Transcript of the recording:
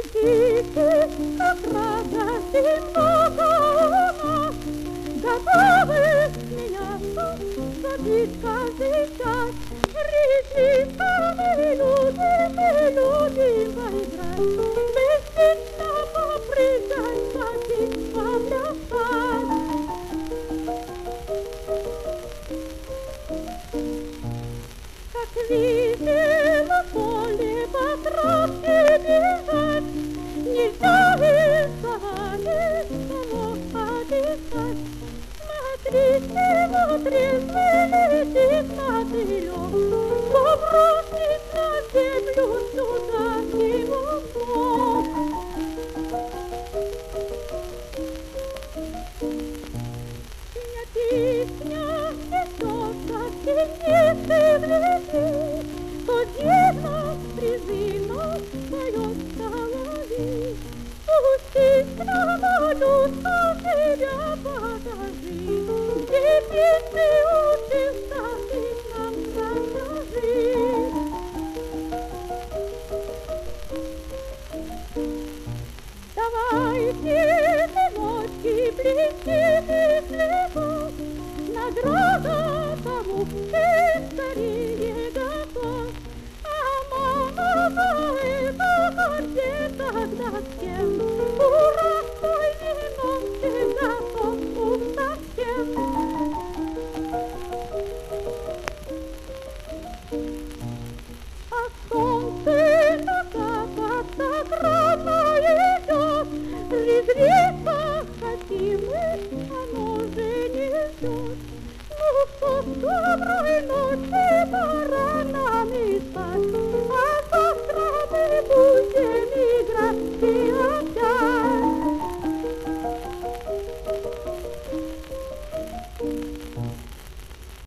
Дети, как радость и много у нас, готовы смеяться, забить каждый час. Резвиться мы любим поиграть, беспечно попрыгать, попить, поплясать. Как весело в поле по травке бежать, нельзя рисовать, кого обижать. Смотрите, вот трезвый летит мотылек, кто бросит на землю сюда его снов. Песня несется в синевшей леси, то дивно, призывно поет соловей. Спустись на волю, себя покажи, где песни учишься, ты нам расскажи. Давайте, сыночки, блестите слезу, награда тому, ты скорее готов. А мама это где тогда с кем? Ура, твой вином ты готов уж совсем. А солнце закататься рано идет, резвиться хотим мы, оно же не ждет. Ну что, доброй ночи, пора нам и спать.